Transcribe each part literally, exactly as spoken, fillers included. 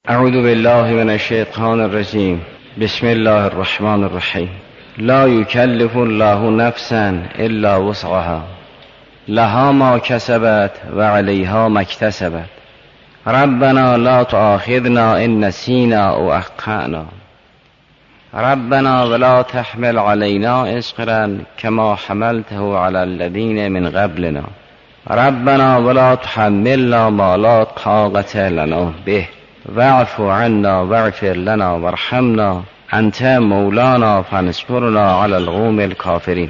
اعوذ بالله من الشیطان الرجیم. بسم الله الرحمن الرحیم. لا یکلف الله نفسا الا وسعها لها ما کسبت و علیها ما اکتسبت ربنا لا تؤاخذنا ان نسینا او اخطأنا ربنا ولا تحمل علينا اصرا كما حملته على الذين من قبلنا ربنا ولا تحملنا ما لا طاقة لنا به واعف عنا واغفر لنا وارحمنا انت مولانا فانصرنا على القوم الكافرين.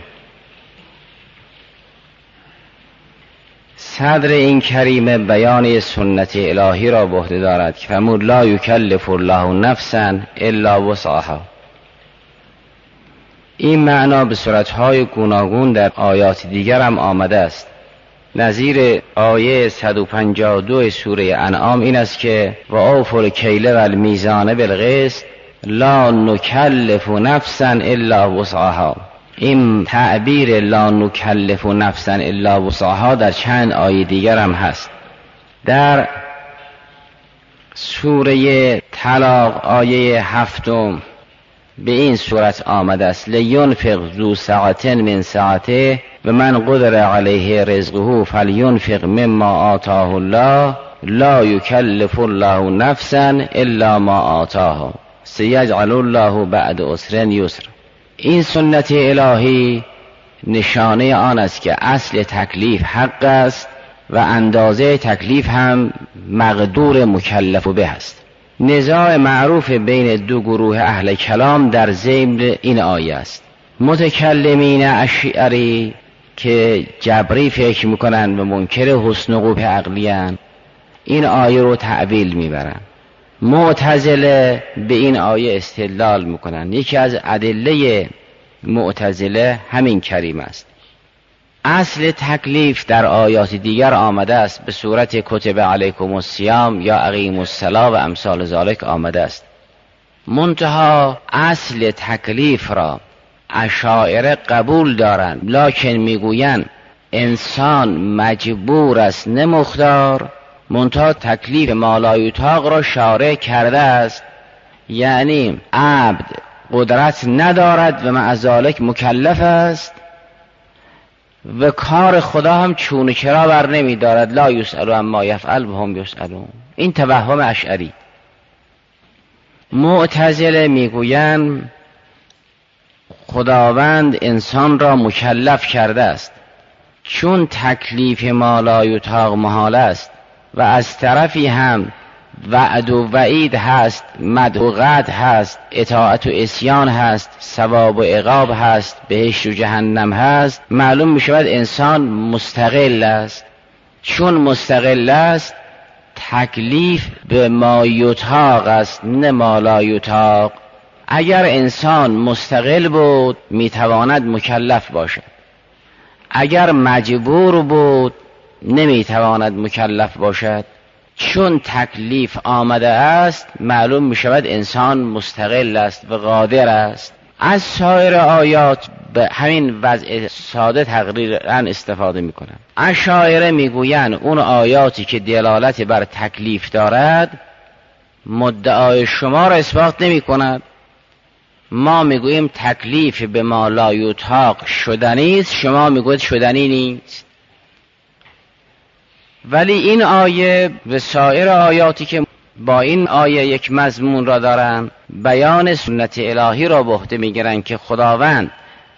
صدر این کریمه بیان سنت الهی را به عهده دارد که فرمود لا یکلف الله نفسا الا وسعها. این معنا به صورتهای گوناگون در آیات دیگر هم آمده است. نظیر آیه صد و پنجاه و دو سوره انعام این است که و اوفوا الکیل و المیزان بالقسط لا نکلف نفسا الا وسعها. این تعبیر لا نکلف نفسا الا وسعها در چند آیه دیگر هم هست. در سوره طلاق آیه هفتم به این صورت آمده است لینفق ذو سعة من سعته و من قدر علیه رزقه فلینفق مما آتاه الله لا یکلف الله نفسا الا ما آتاها سیجعل الله بعد عسر یسر. این سنت الهی نشانه آن است که اصل تکلیف حق است و اندازه تکلیف هم مقدور مکلف به است. نزاع معروف بین دو گروه اهل کلام در ضمن این آیه است. متکلمین اشعری که جبری فکر میکنن و منکر حسن و قبح عقلیان این آیه رو تعویل میبرن. معتزله به این آیه استدلال میکنن. یکی از ادله معتزله همین کریم است. اصل تکلیف در آیات دیگر آمده است به صورت کتب علیکم الصیام یا اقیموا الصلاة و امثال ذالک آمده است. منتها اصل تکلیف را اشاعره قبول دارند، لکن میگویند انسان مجبور است نه مختار. منتها تکلیف ما لا یطاق را شارع کرده است، یعنی عبد قدرت ندارد و مع ذلک مکلف است و کار خدا هم چون چرا بر نمی دارد. لا یسأل عما یفعل و هم یسألون. این توهم اشعری. معتزله میگویند خداوند انسان را مکلف کرده است چون تکلیف ما لا یطاق محال است و از طرفی هم وعد و وعید هست، مدح و قدح هست، اطاعت و عصیان هست، ثواب و عقاب هست، بهشت و جهنم هست. معلوم می شود انسان مستقل است. چون مستقل است تکلیف به ما یطاق است نه ما لا یطاق. اگر انسان مستقل بود می تواند مکلف باشد، اگر مجبور بود نمی تواند مکلف باشد. چون تکلیف آمده است معلوم می شود انسان مستقل است و قادر است. از سایر آیات به همین وضع ساده تقریرا استفاده می کنند. اشاعره می گویند اون آیاتی که دلالت بر تکلیف دارد مدعای شما را اثبات نمی کند. ما می گوییم تکلیف به ما لا یطاق شدنی است، شما می گویید شدنی نیست. ولی این آیه و سایر آیاتی که با این آیه یک مضمون را دارن بیان سنت الهی را به عهده میگیرن که خداوند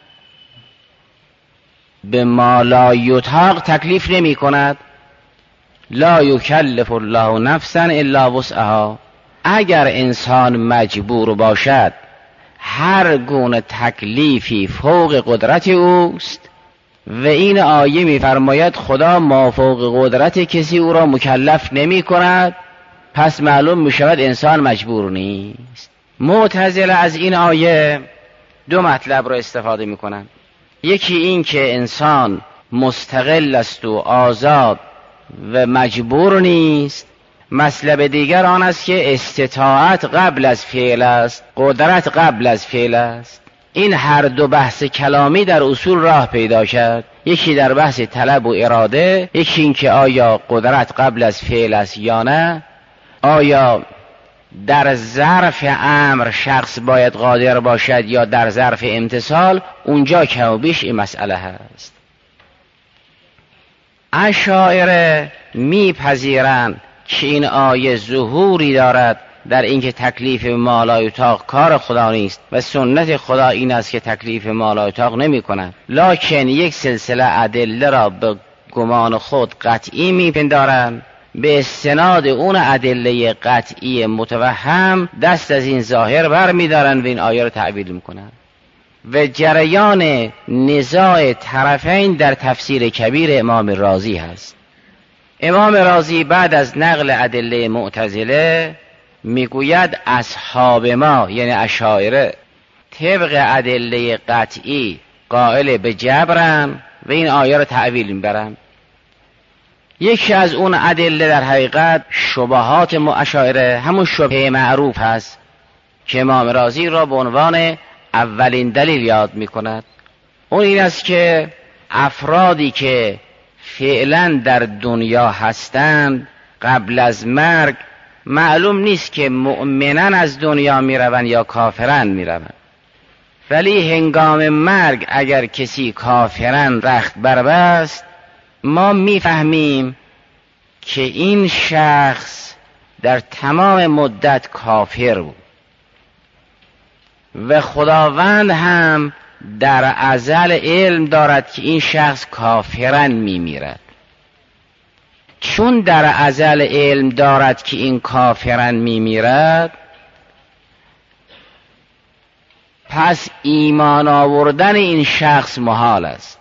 به ما لا یطاق تکلیف نمی کند. لا یکلف الله نفسا الا وسعها. اگر انسان مجبور باشد هر گونه تکلیفی فوق قدرت اوست و این آیه می‌فرماید خدا مافوق قدرت کسی او را مکلف نمی کند، پس معلوم می شود انسان مجبور نیست. معتزله از این آیه دو مطلب را استفاده می کنند. یکی این که انسان مستقل است و آزاد و مجبور نیست. مطلب دیگر آن است که استطاعت قبل از فعل است، قدرت قبل از فعل است. این هر دو بحث کلامی در اصول راه پیدا کرد. یکی در بحث طلب و اراده، یکی این که آیا قدرت قبل از فعل است یا نه، آیا در ظرف امر شخص باید قادر باشد یا در ظرف امتثال، اونجا کم و بیش این مسئله هست. اشاعره میپذیرند که این آیه ظهوری دارد در اینکه تکلیف ما لا یطاق کار خدا نیست و سنت خدا این است که تکلیف ما لا یطاق نمی کند، لکن یک سلسله ادله را به گمان خود قطعی میپندارند، به استناد اون ادله قطعی متوهم دست از این ظاهر بر میدارن و این آیه رو تعبیل میکنن. و جریان نزاع طرفین در تفسیر کبیر امام رازی هست. امام رازی بعد از نقل ادله معتزله میگوید اصحاب ما یعنی اشاعره طبق ادله قطعی قائل به جبرن و این آیه رو تعبیل میبرن. یکی از اون ادله در حقیقت شبهات اشاعره همون شبهه معروف هست که امام رازی را به عنوان اولین دلیل یاد میکند. اون این است که افرادی که فعلا در دنیا هستند قبل از مرگ معلوم نیست که مؤمنن از دنیا میروند یا کافرن میروند، ولی هنگام مرگ اگر کسی کافرن رخت بربست ما میفهمیم که این شخص در تمام مدت کافر بود و خداوند هم در ازل علم دارد که این شخص کافرن میمیرد. چون در ازل علم دارد که این کافرن میمیرد، پس ایمان آوردن این شخص محال است،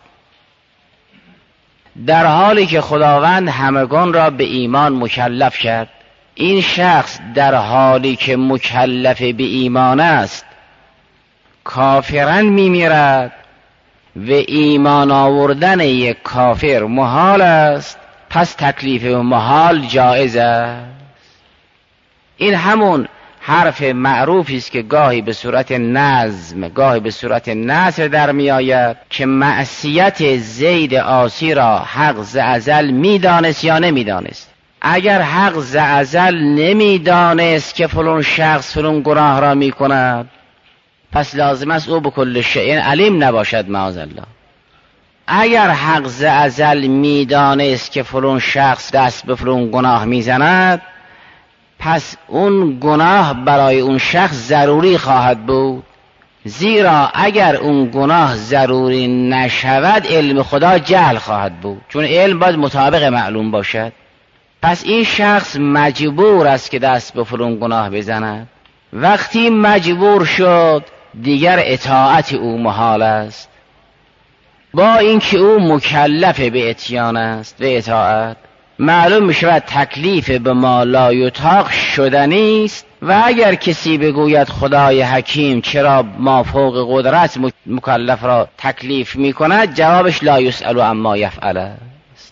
در حالی که خداوند همگان را به ایمان مکلف کرد. این شخص در حالی که مکلف به ایمان است کافرن میمیرد و ایمان آوردن یک کافر محال است، پس تکلیف محال جایز است. این همون حرف معروفی است که گاهی به صورت نظم گاهی به صورت نثر در می آید که معصیت زید عاصی را حق ز ازل می دانست یا نمی دانست. اگر حق ز ازل نمی دانست که فلان شخص فلان گناه را می کند، پس لازم است او به کل شیء علیم نباشد معاذالله. اگر حق ز ازل می دانست که فلان شخص دست به فلان گناه می زند، پس اون گناه برای اون شخص ضروری خواهد بود، زیرا اگر اون گناه ضروری نشود علم خدا جهل خواهد بود، چون علم باید مطابق معلوم باشد. پس این شخص مجبور است که دست به فلان گناه بزند. وقتی مجبور شد دیگر اطاعت او محال است، با اینکه او مکلف به اتیان است و اطاعت. معلوم می شود تکلیف به ما لا یطاق شدنی است و اگر کسی بگوید خدای حکیم چرا ما فوق قدرت مکلف را تکلیف می کند، جوابش لا یسأل عما یفعل است.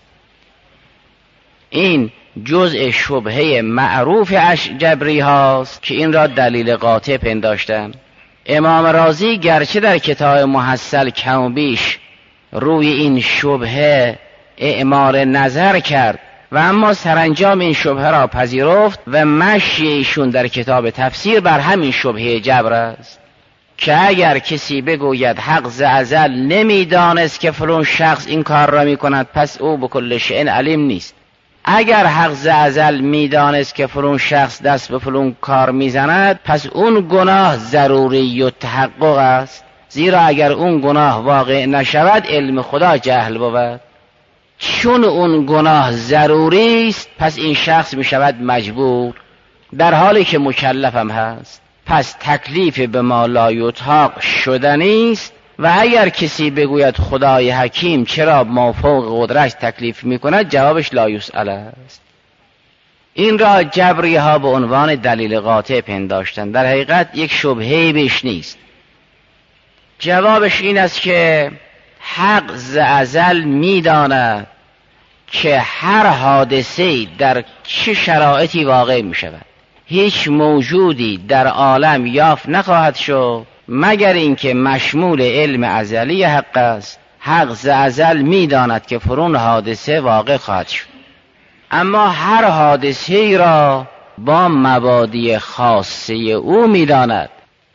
این جزء شبهه معروف جبری هاست که این را دلیل قاطع پنداشتن. امام رازی گرچه در کتاب محصل کم و بیش روی این شبهه اعمال نظر کرد و اما سرانجام این شبهه را پذیرفت و مشی ایشون در کتاب تفسیر بر همین شبهه جبر است که اگر کسی بگوید حق ز ازل نمیدانست که فلان شخص این کار را میکند، پس او به کل شیء علیم نیست. اگر حق ز ازل میدانست که فلان شخص دست به فلان کار میزند، پس اون گناه ضروری و تحقق است، زیرا اگر اون گناه واقع نشود علم خدا جهل بود. چون اون گناه ضروری است پس این شخص می شود مجبور در حالی که مکلف هم هست. پس تکلیف به ما لا یطاق شدنی است و اگر کسی بگوید خدای حکیم چرا ما فوق قدرت تکلیف می کند، جوابش لا یسأل است. این را جبری ها به عنوان دلیل قاطع پنداشتن، در حقیقت یک شبهه بیش نیست. جوابش این است که حق ز ازل می داند که هر حادثه در چه شرایطی واقع می شود. هیچ موجودی در عالم یافت نخواهد شد مگر اینکه مشمول علم ازلی حق است. حق ز ازل می داند که فرون حادثه واقع خواهد شد، اما هر حادثه را با مبادی خاصه او میداند.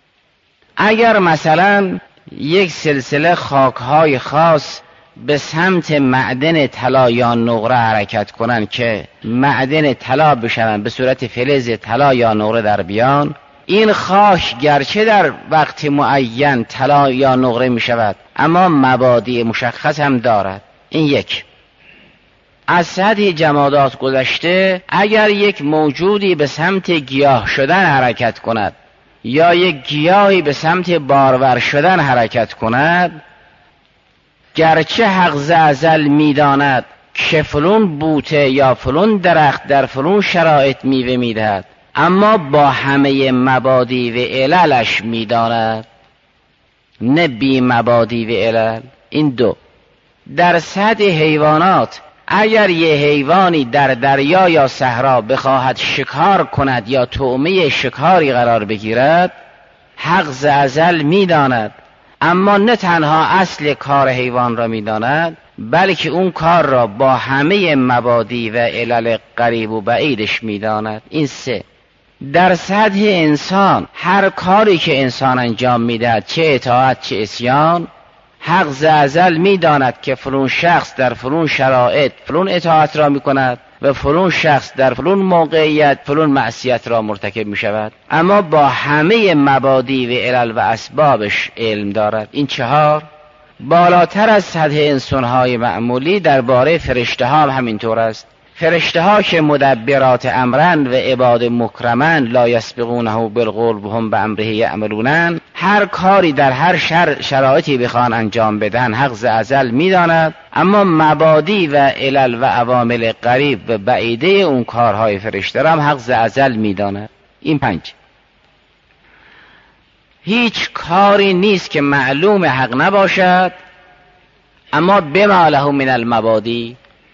اگر مثلا یک سلسله خاکهای خاص به سمت معدن طلا یا نقره حرکت کنند که معدن طلا بشوند، به صورت فلز طلا یا نقره در بیان، این خاک گرچه در وقت معین طلا یا نقره می شود اما مبادی مشخص هم دارد. این یک. از سطح جمادات گذشته، اگر یک موجودی به سمت گیاه شدن حرکت کند یا یک گیاهی به سمت بارور شدن حرکت کند، گرچه حق ز ازل میداند که فلون بوته یا فلون درخت در فلون شرایط میوه میدهد، اما با همه مبادی و عللش میداند، نه بی مبادی و علل. این دو. در سطح حیوانات، اگر یه حیوانی در دریا یا صحرا بخواهد شکار کند یا طعمه شکاری قرار بگیرد، حق ز ازل میداند، اما نه تنها اصل کار حیوان را میداند بلکه اون کار را با همه مبادی و علل قریب و بعیدش میداند. این سه. در سطح انسان، هر کاری که انسان انجام میدهد، چه اطاعت چه عصیان، حق ز ازل میداند که فلان شخص در فلان شرایط فلان اطاعت را میکند و فلان شخص در فلان موقعیت فلان معصیت را مرتکب میشود، اما با همه مبادی و علل و اسبابش علم دارد. این چهار. بالاتر از سطح انسانهای معمولی درباره فرشته ها هم همینطور است. فرشته ها که مدبرات امرن و عباد مکرمن لا یسبقونه بالقول و هم بامره یعملون، هر کاری در هر شر شرایطی بخوان انجام بدن حق ز ازل میداند، اما مبادی و علل و عوامل قریب و بعیده اون کارهای فرشته را هم حق ز ازل میداند. این پنج. هیچ کاری نیست که معلوم حق نباشد اما بما له من المبادی.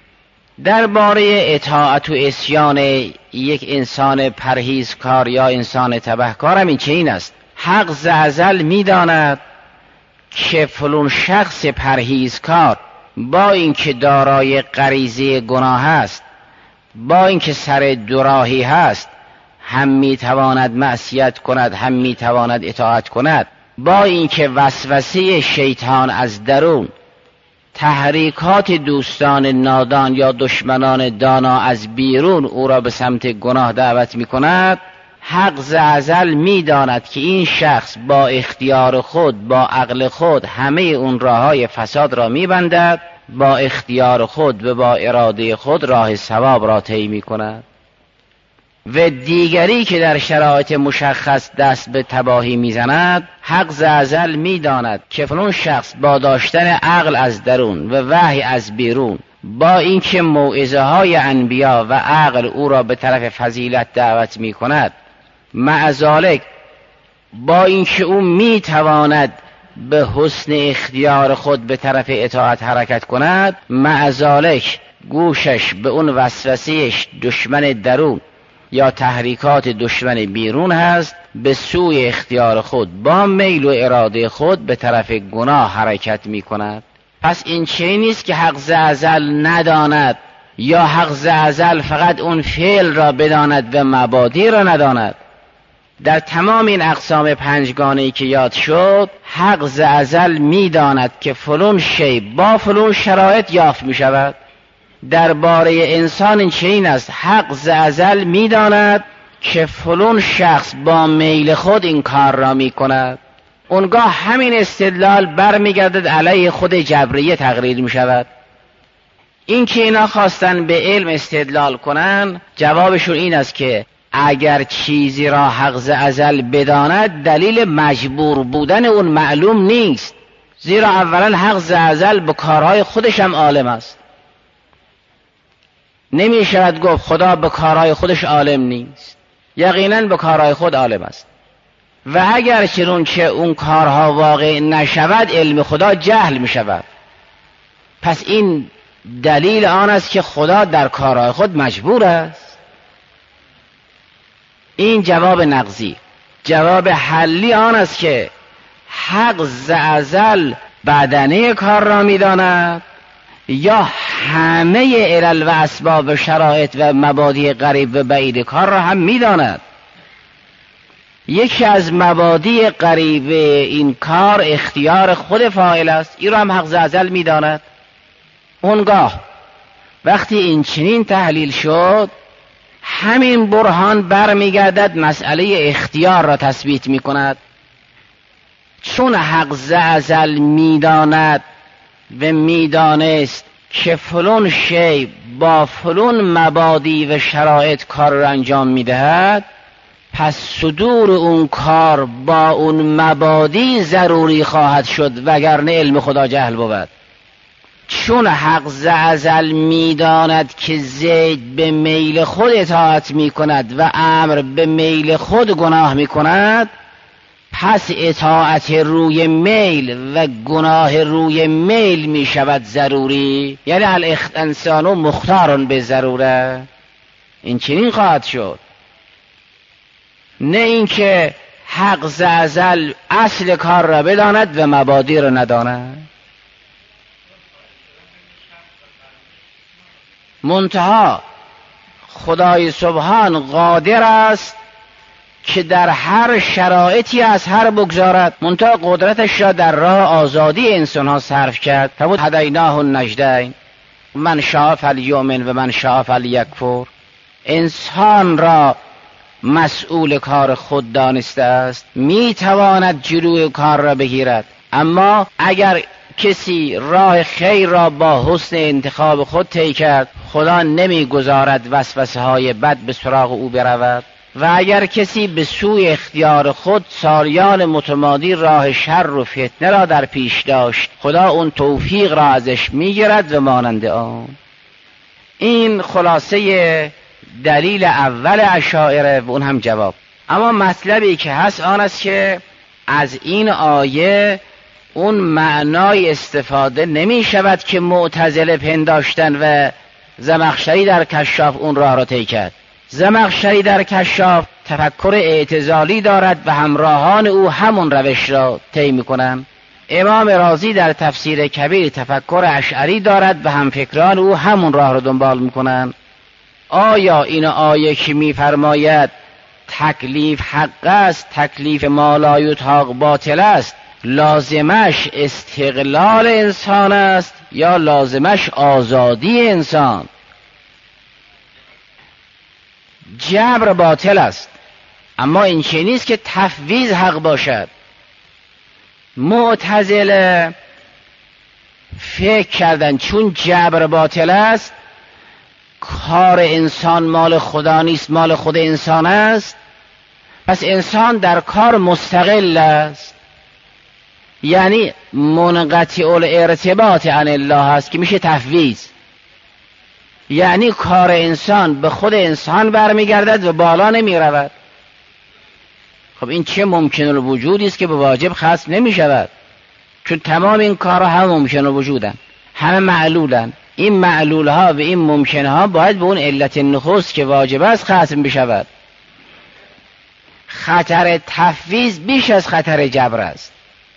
درباره اطاعت و عصیان یک انسان پرهیزکار یا انسان تبهکار هم این چنین است. حق ز ازل میداند که فلان شخص پرهیزکار با اینکه دارای غریزه گناه است، با اینکه سر دوراهی هست، هم میتواند معصیت کند هم میتواند اطاعت کند، با اینکه وسوسه شیطان از درون، تحریکات دوستان نادان یا دشمنان دانا از بیرون او را به سمت گناه دعوت می کند، حق ز ازل می داند که این شخص با اختیار خود، با عقل خود همه اون راههای فساد را می بندد، با اختیار خود و با اراده خود راه ثواب را طی می کند. و دیگری که در شرایط مشخص دست به تباهی میزند، حق ز ازل میداند که فلان شخص با داشتن عقل از درون و وحی از بیرون، با اینکه موعظه های انبیا و عقل او را به طرف فضیلت دعوت میکند، مع ذالک با اینکه او میتواند به حسن اختیار خود به طرف اطاعت حرکت کند، مع ذالک گوشش به اون وسوسهش دشمن درون یا تحریکات دشمن بیرون هست، به سوی اختیار خود با میل و اراده خود به طرف گناه حرکت می کند. پس این چه نیست که حق ز ازل نداند یا حق ز ازل فقط اون فعل را بداند و مبادی را نداند. در تمام این اقسام پنجگانه‌ای که یاد شد، حق ز ازل می داند که فلان شی با فلان شرایط یافت می شود. درباره انسان این چنین است، حق ز ازل میداند که فلان شخص با میل خود این کار را میکند. اونگاه همین استدلال برمیگردد علیه خود جبریه تقریر میشود. این که اینا خواستن به علم استدلال کنن، جوابشون این است که اگر چیزی را حق ز ازل بداند، دلیل مجبور بودن اون معلوم نیست، زیرا اولا حق ز ازل به کارهای خودش هم عالم است. نمی شود گفت خدا به کارهای خودش عالم نیست، یقینا به کارهای خود عالم است. و اگر چون چه اون کارها واقع نشود، علم خدا جهل می شود. پس این دلیل آن است که خدا در کارهای خود مجبور است. این جواب نقضی. جواب حلی آن است که حق ز ازل بدنه کار را می داند یا همه علل و اسباب و شرایط و مبادی قریب و بعید کار را هم میداند. یکی از مبادی قریب این کار اختیار خود فاعل است، این را هم حق ز ازل میداند. اونگاه وقتی این چنین تحلیل شد، همین برهان برمیگردد مسئله اختیار را تثبیت میکند. چون حق ز ازل میداند و میدانست که فلان شی با فلان مبادی و شرایط کار را انجام میدهد، پس صدور اون کار با اون مبادی ضروری خواهد شد، وگرنه علم خدا جهل بود. چون حق ز ازل میداند که زید به میل خود اطاعت میکند و امر به میل خود گناه میکند، پس اطاعت روی میل و گناه روی میل می شود ضروری. یعنی الانسان مختار به ضروره، این چنین خواهد شد. نه اینکه حق ز ازل اصل کار را بداند و مبادی را نداند. منتها خدای سبحان قادر است که در هر شرایطی از هر بگذارد، منتها قدرتش را در راه آزادی انسان ها صرف کرد. فرمود هدیناه النجدین، من شاء فلیؤمن و من شاء فلیکفر. انسان را مسئول کار خود دانسته است، می تواند جلوی کار را بگیرد. اما اگر کسی راه خیر را با حسن انتخاب خود طی کرد، خدا نمی گذارد وسوسه های بد به سراغ او برود. و اگر کسی به سوی اختیار خود سالیان متمادی راه شر و فتنه را در پیش داشت، خدا اون توفیق را ازش میگیرد و مانند آن. این خلاصه دلیل اول اشاعره و اون هم جواب. اما مطلبی که هست آن است که از این آیه اون معنای استفاده نمی شود که معتزله پنداشتن و زمخشری در کشاف اون راه را طی کرد. زمخشری در کشاف تفکر اعتزالی دارد و همراهان او همون روش را طی می‌کنند. امام رازی در تفسیر کبیر تفکر اشعری دارد و همفکران او همون راه را دنبال می‌کنند. آیا این آیه که می‌فرماید تکلیف حق است، تکلیف ما لا یطاق باطل است، لازمش استقلال انسان است یا لازمش آزادی انسان؟ جبر باطل است، اما این چه نیست که تفویض حق باشد. معتزله فکر کردن چون جبر باطل است، کار انسان مال خدا نیست، مال خود انسان است، پس انسان در کار مستقل است، یعنی منقطع الارتباط عن الله است که میشه تفویض. یعنی کار انسان به خود انسان برمیگردد و بالا نمی رود. خب این چه ممکن الوجودی است که به واجب خصم نمی شود، چون تمام این کارها هم ممکن الوجودن، همه معلولن. این معلول ها و این ممکن ها باید به اون علت نخست که واجب است خصم بشود. خطر تفویض بیش از خطر جبر است.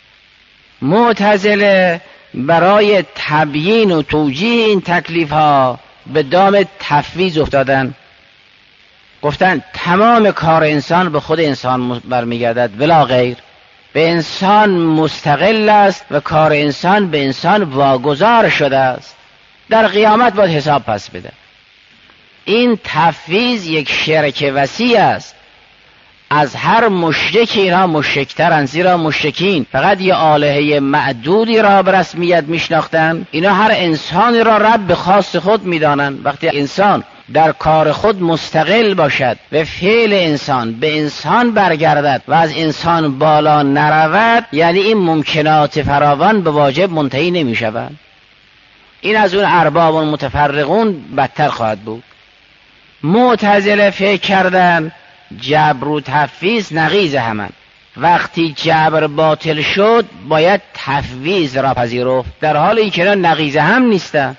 معتزله برای تبیین و توجیه این تکلیف ها به دام تفویض افتادن، گفتن تمام کار انسان به خود انسان برمیگردد بلا غیر، به انسان مستقل است و کار انسان به انسان واگذار شده است، در قیامت باید حساب پس بده. این تفویض یک شرک وسیع است. از هر مشرک اینها مشرکترند، زیرا مشرکین فقط یه آلهه معدودی را به رسمیت میشناختند. اینا هر انسانی را رب به خاص خود میدانند. وقتی انسان در کار خود مستقل باشد و فعل انسان به انسان برگردد و از انسان بالا نرود، یعنی این ممکنات فراوان به واجب منتهی نمی شود. این از اون ارباب و متفرقون بدتر خواهد بود. معتزله فکر کردن جبر و تفویض نقیض همن. وقتی جبر باطل شد باید تفویض را پذیرفت، در حالی که نقیض هم نیستن.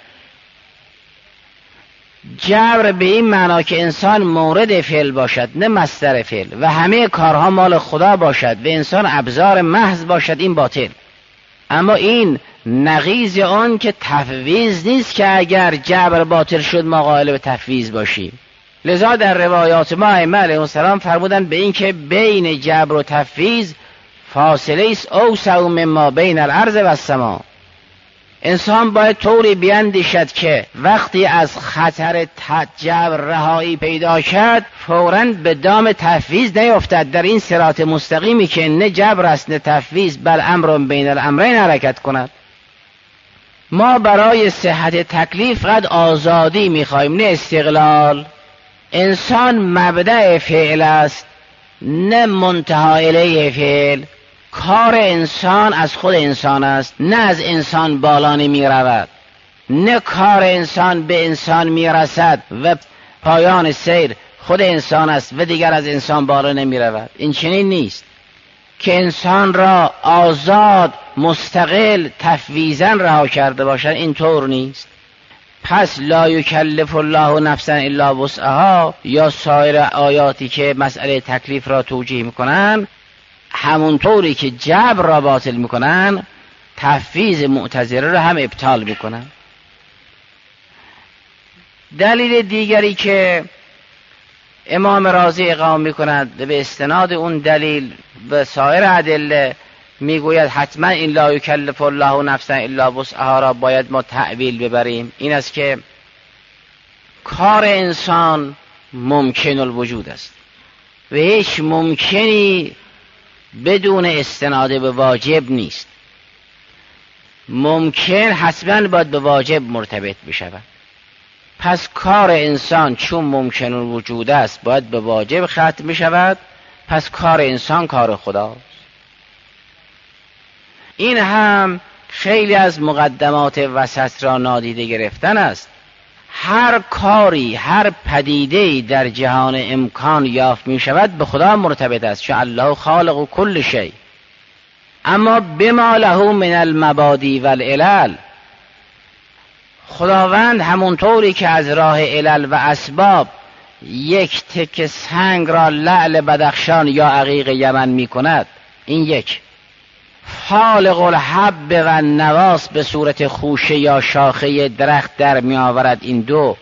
جبر به این معنا که انسان مورد فعل باشد نه مصدر فعل و همه کارها مال خدا باشد و انسان ابزار محض باشد، این باطل. اما این نقیض اون که تفویض نیست که اگر جبر باطل شد ما قائل به تفویض باشیم. لذا در روایات ما ائمه علیهم السلام فرمودند به این که بین جبر و تفویض فاصله است اوسع مما بین الارض و السماء. انسان باید طوری بیندیشد که وقتی از خطر جبر رهایی پیدا کرد فوراً به دام تفویض نیفتد، در این صراط مستقیمی که نه جبر است نه تفویض بل امر بین الامرین حرکت کند. ما برای صحت تکلیف قد آزادی میخوایم نه استقلال. انسان مبدأ فعل است نه منتهی الیه فعل. کار انسان از خود انسان است نه از انسان بالا نمی رود، نه کار انسان به انسان می رسد و پایان سیر خود انسان است و دیگر از انسان بالا نمی رود. این چنین نیست که انسان را آزاد مستقل تفویضاً رها کرده باشد، اینطور نیست. پس لا یکلف الله نفسا الا وسعها یا سایر آیاتی که مسئله تکلیف را توجیه میکنن همونطوری که جبر را باطل میکنن تفویض معتزله را هم ابطال میکنن. دلیل دیگری که امام رازی اقامه میکند به استناد اون دلیل و سایر ادله میگوید حتما این لا یکلف الله نفسا الا وسعها را باید ما تأویل ببریم، این است که کار انسان ممکن الوجود است و هیچ ممکنی بدون استناد به واجب نیست. ممکن حتما باید به واجب مرتبط بشود. پس کار انسان چون ممکن الوجود است باید به واجب ختم بشود، پس کار انسان کار خداست. این هم خیلی از مقدمات وسط را نادیده گرفتن است. هر کاری هر پدیده‌ای در جهان امکان یافت می شود به خدا مرتبط است، چون الله خالق کل شیء. اما بما له من المبادی والعلل، خداوند همونطوری که از راه علل و اسباب یک تک سنگ را لعل بدخشان یا عقیق یمن می کند، این یک. خالق الحب و نواس به صورت خوشه یا شاخه درخت در می آورد، این دو.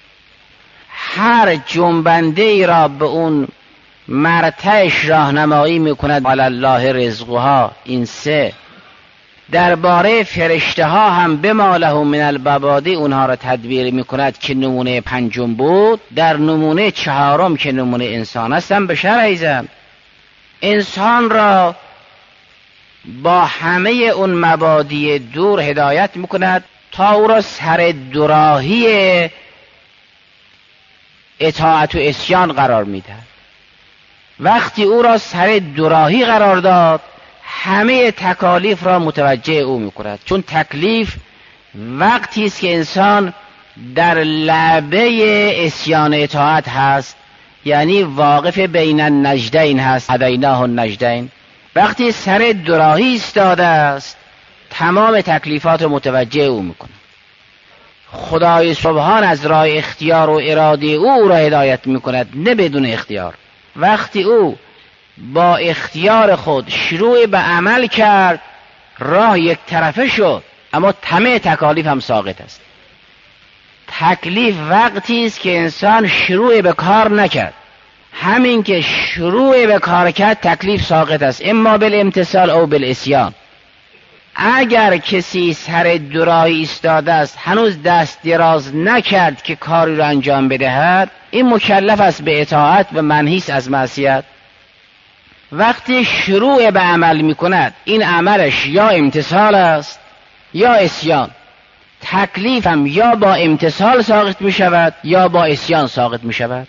هر جنبنده ای را به اون مرتعش راهنمایی می کند، علی الله رزقها، این سه. درباره فرشته ها هم بما له من المبادی اونها را تدبیر می کند که نمونه پنجم بود. در نمونه چهارم که نمونه انسان هستن به شرع ایزن انسان را با همه اون مبادی دور هدایت میکند تا او را سر دوراهی اطاعت و عصیان قرار میدهد. وقتی او را سر دوراهی قرار داد همه تکالیف را متوجه او میکند، چون تکلیف وقتی است که انسان در لعبه عصیان اطاعت هست، یعنی واقف بین النجدین هست، هدیناه النجدین. وقتی سر دوراهی ایستاده است تمام تکلیفات رو متوجه او میکنه. خدای سبحان از راه اختیار و اراده او را هدایت میکند، نه بدون اختیار. وقتی او با اختیار خود شروع به عمل کرد راه یک طرفه شد، اما تمام تکالیف هم ساقط است. تکلیف وقتی است که انسان شروع به کار نکرد، همین که شروع به کار کرد تکلیف ساقط است، اما بالامتثال او بالعصیان. اگر کسی سر دوراهی ایستاده است هنوز دست دراز نکرد که کاری را انجام بدهد، این مکلف است به اطاعت و منهی است از معصیت. وقتی شروع به عمل می کند این عملش یا امتثال است یا عصیان. تکلیف هم یا با امتثال ساقط می شود یا با عصیان ساقط می شود.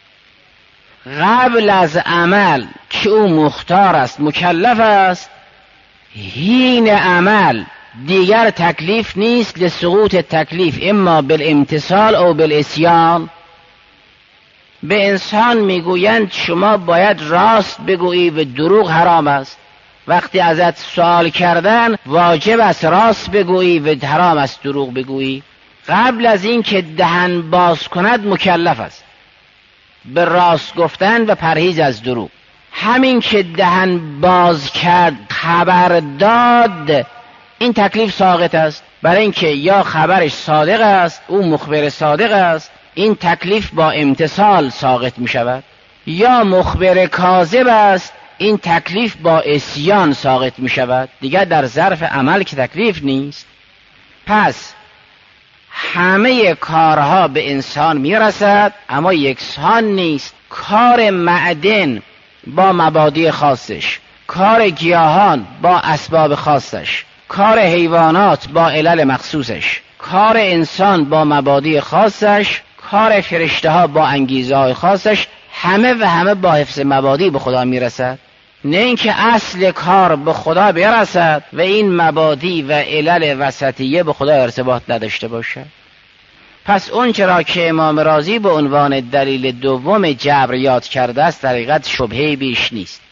قبل از عمل که او مختار است مکلف است، حین عمل دیگر تکلیف نیست، لسقوط تکلیف اما بالامتثال او بالعصیان. به انسان میگویند شما باید راست بگویی و دروغ حرام است. وقتی ازت سوال کردن واجب است راست بگویی و حرام است دروغ بگویی. قبل از این که دهن باز کند مکلف است به راست گفتن و پرهیز از دروغ. همین که دهن باز کرد خبر داد این تکلیف ساقط است، برای اینکه یا خبرش صادق است، او مخبر صادق است، این تکلیف با امتثال ساقط می شود، یا مخبر کاذب است، این تکلیف با عصیان ساقط می شود، دیگر در ظرف عمل که تکلیف نیست. پس همه کارها به انسان می رسد اما یکسان نیست. کار معدن با مبادی خاصش، کار گیاهان با اسباب خاصش، کار حیوانات با علل مخصوصش، کار انسان با مبادی خاصش، کار فرشته ها با انگیزه های خاصش، همه و همه با حفظ مبادی به خدا می رسد. نه اینکه اصل کار به خدا برسد و این مبادی و علل وسطیه به خدا ارتباط نداشته باشد. پس اون چرا که امام رازی به عنوان دلیل دوم جبر یاد کرده است در حقیقت شبهه بیش نیست.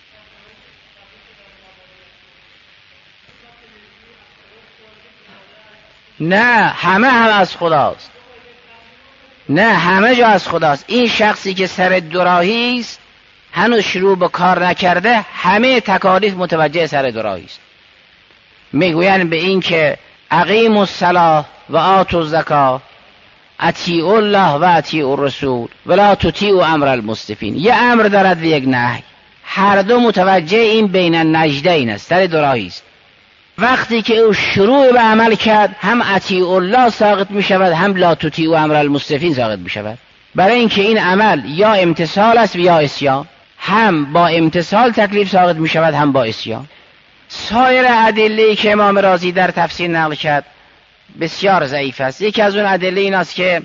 نه همه هم از خداست، نه همه جا از خداست. این شخصی که سر دوراهی است هنوز شروع به کار نکرده، همه تکالیف متوجه سر دوراهی است. میگویند به این که اقیموا الصلاة و آتوا الزکاة اطیعوا الله و اطیعوا الرسول ولا تطیعوا امر المسرفین. یه امر دارد و یک نهی، هر دو متوجه این بین النجدین است، سر دوراهی است. وقتی که او شروع به عمل کرد هم اطیعوا الله ساقط می شود، هم لا تطیعوا امر المسرفین ساقط می شود، برای اینکه این عمل یا امتثال است و یا عصیان. هم با امتثال تکلیف ساقط می شود، هم با عصیان. سایر ادله‌ای که امام رازی در تفسیر نقل کرد بسیار ضعیف است. یکی از اون ادله این است که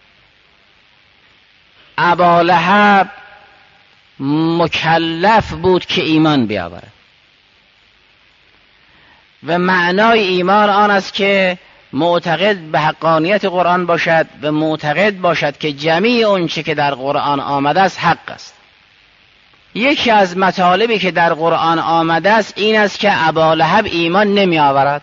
ابولهب مکلف بود که ایمان بیاورد و معنای ایمان آن است که معتقد به حقانیت قرآن باشد و معتقد باشد که جمیع اون چه که در قرآن آمده است حق است. یکی از مطالبی که در قرآن آمده است این است که ابولهب ایمان نمی آورد،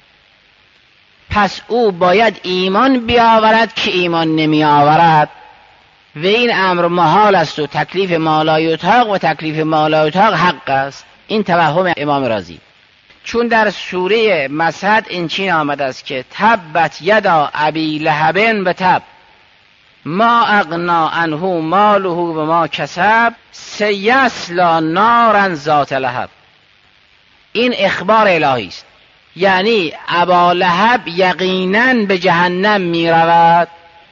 پس او باید ایمان بیاورد که ایمان نمی آورد و این امر محال است و تکلیف ما لا یطاق و تکلیف ما لا یطاق حق است. این توهم امام رازی. چون در سوره مسد این چین آمده است که تبت یدا ابی لهب و تب ما اغنا عنه ماله و ما کسب سیصلی نارا ذات لهب. این اخبار الهی است، یعنی ابولهب یقینا به جهنم می رود.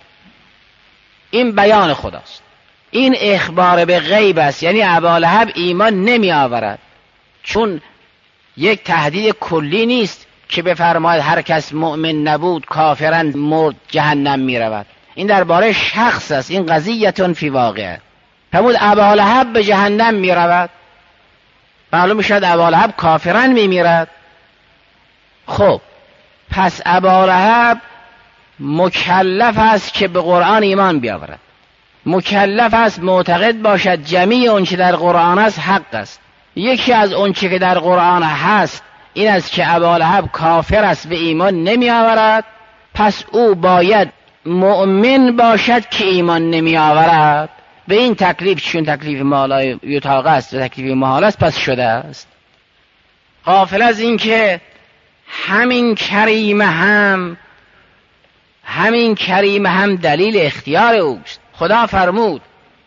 این بیان خداست، این اخبار به غیب است، یعنی ابولهب ایمان نمی آورد. چون یک تهدید کلی نیست که بفرماید هر کس مؤمن نبود کافرا مرد جهنم می رود. این درباره شخص است، این قضیه فی واقعه. فرمود ابولهب به جهنم می رود، معلوم می شود ابولهب کافرا می میرد. خب پس ابولهب مکلف است که به قرآن ایمان بیاورد، مکلف است معتقد باشد جمیع اون چه در قرآن است حق است. یکی از اون چه که در قرآن هست این است که ابولهب کافر است و ایمان نمی آورد، پس او باید مؤمن باشد که ایمان نمی آورد. به این تکلیف چون تکلیف ما لا یطاق است و تکلیف محال است پس شده است. غافل از این که همین کریم هم همین کریم هم دلیل اختیار اوست. خدا فرمود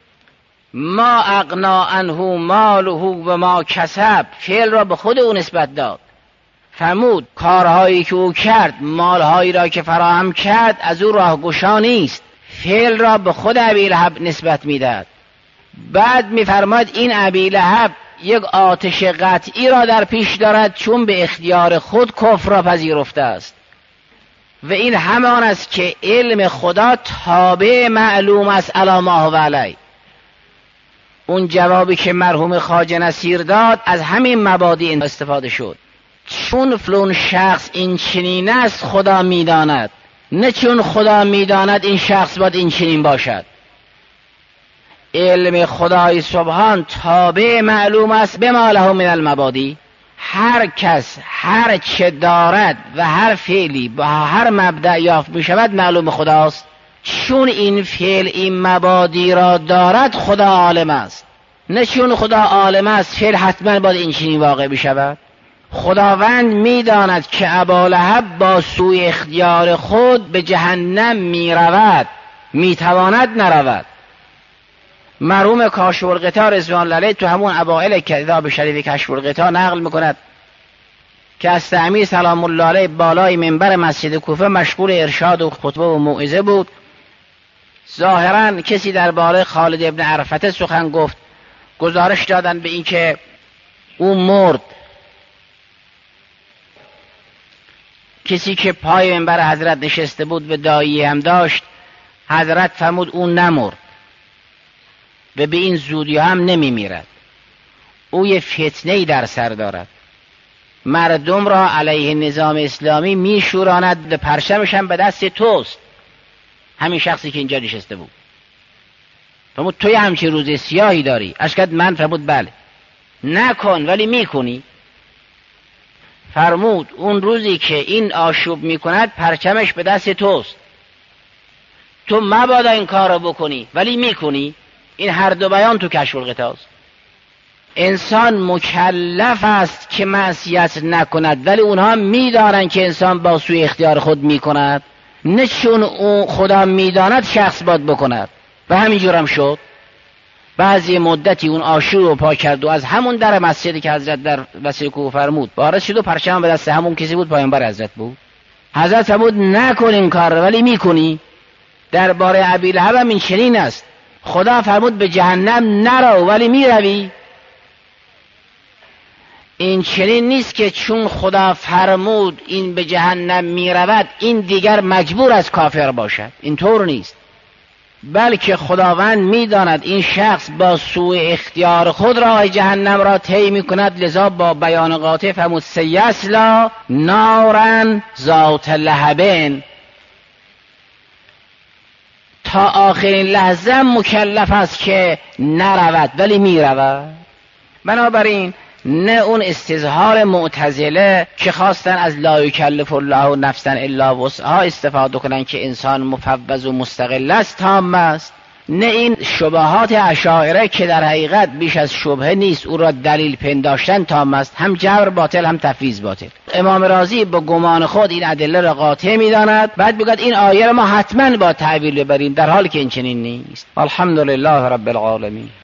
ما اغنا عنه ماله و ما کسب، فعل را به خود او نسبت داد. فرمود کارهایی که او کرد، مالهایی را که فراهم کرد از او راهگشا نیست، فعل را به خود ابی لهب نسبت میداد. بعد میفرماد این ابی لهب یک آتش قطعی را در پیش دارد چون به اختیار خود کفر را پذیرفته است و این همان است که علم خدا تابع معلوم است علی ما هو علی. اون جوابی که مرحوم خواجه نصیر داد از همین مبادی استفاده شد. چون فلان شخص این چنین است خدا میداند، نه چون خدا میداند این شخص باید این چنین باشد. علم خدای سبحان تابع معلوم است بما له من المبادی. هر کس هر چه دارد و هر فعلی با هر مبدأ یافت می شود معلوم خداست. چون این فعل این مبادی را دارد خدا عالم است، نه چون خدا عالم است فعل حتما باید این چنین واقع بشود. خداوند میداند که ابالهب با سوء اختیار خود به جهنم میرود، میتواند نرود. مرحوم کاشف الغطا رضوان الله علیه تو همون اوائل کتاب شریف کشف الغطا نقل میکند که از امیر سلام الله علیه بالای منبر مسجد کوفه مشغول ارشاد و خطبه و موعظه بود. ظاهرا کسی درباره خالد ابن عرفته سخن گفت، گزارش دادن به این که او مرد. کسی که پای منبر حضرت نشسته بود و دایی هم داشت، حضرت فرمود او نمرد و به این زودی هم نمی میرد، او یه فتنه‌ای در سر دارد، مردم را علیه نظام اسلامی می شوراند و پرچمش هم به دست توست. همین شخصی که اینجا نشسته بود فرمود توی همچین روز سیاهی داری؟ اشکد من؟ فرمود بله. نکن ولی میکنی. فرمود اون روزی که این آشوب میکند پرچمش به دست توست، تو مبادا این کار رو بکنی ولی میکنی. این هر دو بیان تو کشف الغطاست. انسان مکلف است که معصیت نکند، ولی اونها میدانند که انسان با سوی اختیار خود میکند، نه چون اون خدا میداند شخص باید بکند. و همینجور هم شد. بعضی مدتی اون آشور رو پا کرد و از همون در مسجدی که حضرت در مسجد کوفه فرمود وارد شد و پرچم به دست همون کسی بود، پیامبر حضرت بود. حضرت فرمود نکن این کار ولی میکنی. درباره ابی لهب هم این چنین است. خدا فرمود به جهنم نرو ولی میروی. این چنین نیست که چون خدا فرمود این به جهنم میرود این دیگر مجبور از کافر باشد. اینطور نیست، بلکه خداوند میداند این شخص با سوء اختیار خود راه جهنم را طی میکند، لذا با بیان قاطع فرمود سیصلی نارا ذات لهب. تا آخرین لحظه مکلف است که نرود ولی میرود. بنابراین نه اون استظهار معتزله که خواستن از لا یکلف الله نفسا الا وسعها استفاده کنن که انسان مفوض و مستقل است تام است، نه این شبهات اشاعره که در حقیقت بیش از شبهه نیست، او را دلیل پنداشتن تام است، هم جبر باطل هم تفویض باطل. امام رازی با گمان خود این ادله را قاطع می‌داند، بعد میگه این آیه را ما حتما با تعبیر ببریم، در حالی که این چنین نیست. الحمدلله رب العالمین.